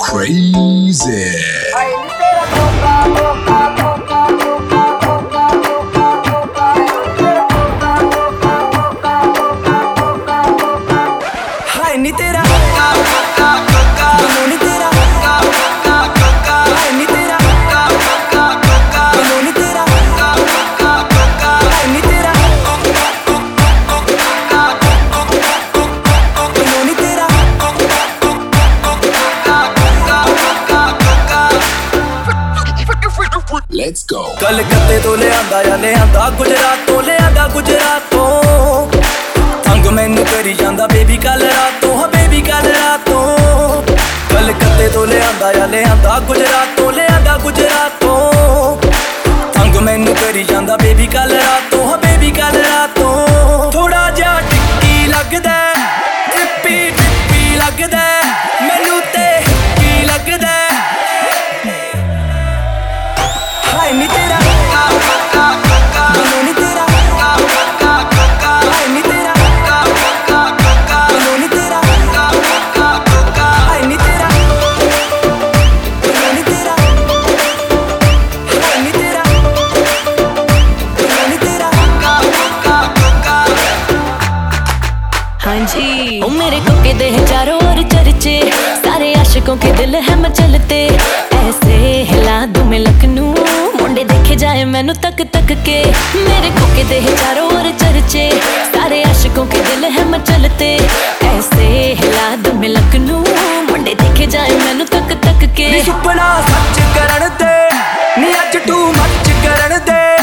crazy. हाय नी तेरा Let's go. कलकत्ते तो ले आंदा गुजरात तो तंग मैनू करी जांदा बेबी कल रातों कलकत्ते तो ले आंदा गुजरात तो तंग मैनू करी जांदा बेबी कल रातों थोड़ा जा टिक्की लगदा ट्रिपी लगदा मैनू ते की लगदा हाय नी तेरा हाँ जी ओ मेरे कोके दे चारों ओर चर्चे सारे आशिकों के दिल है मचलते ऐसे हिला दूं मैं लखनऊ मुंडे देखे जाए मैनू तक के मेरे कोके दे चारों ओर चर्चे सारे आशिकों के दिल है मचलते ऐसे हिला दूं मैं लखनऊ मुंडे देखे जाए मैनू तक के सुपना सच करन दे नी अज टू मच करन दे